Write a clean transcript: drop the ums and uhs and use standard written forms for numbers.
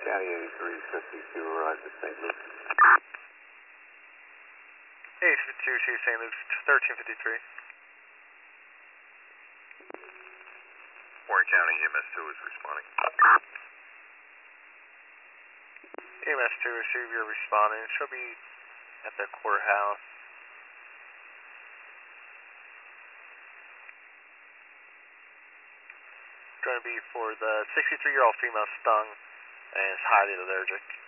County 8352 arrived at St. Luke's. 82 St. Luke's, 1353. Warren County EMS 2 is responding. EMS 2, receive your responding. She'll be at the courthouse. Going to be for the 63-year-old female stung and is highly allergic.